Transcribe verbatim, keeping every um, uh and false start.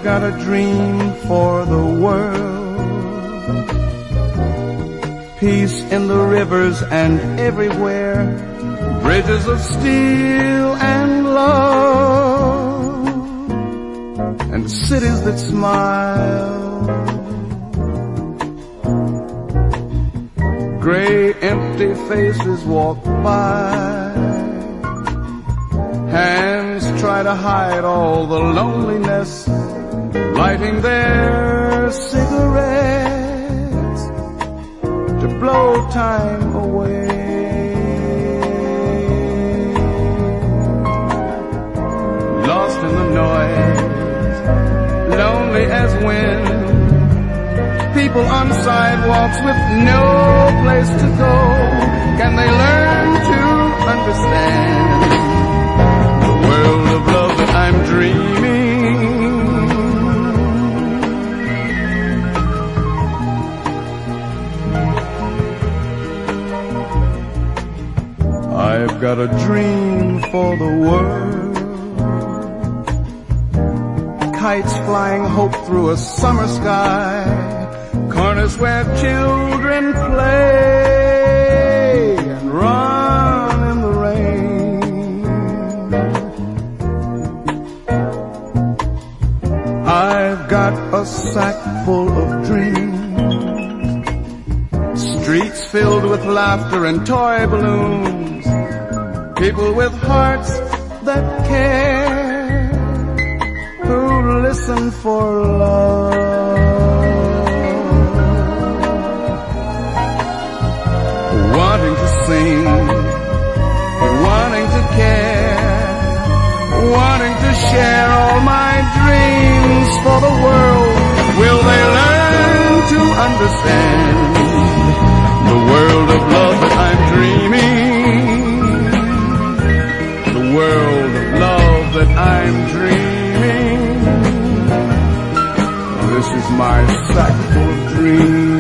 got a dream for the world. Peace in the rivers and everywhere, bridges of steel and love, and cities that smile. Gray, empty faces walk by. Hands try to hide all the loneliness, lighting their cigarettes to blow time away. Lost in the noise, lonely as wind, people on sidewalks with no place to go. Can they learn to understand the world of love that I'm dreaming? I've got a dream for the world. Kites flying hope through a summer sky, corners where children play and run in the rain. I've got a sack full of dreams, streets filled with laughter and toy balloons, people with hearts that care, who listen for love. Wanting to sing, wanting to care, wanting to share all my dreams for the world. Will they learn to understand the world of love that I'm dreaming? The world of love that I'm dreaming. This is my sack full of dreams.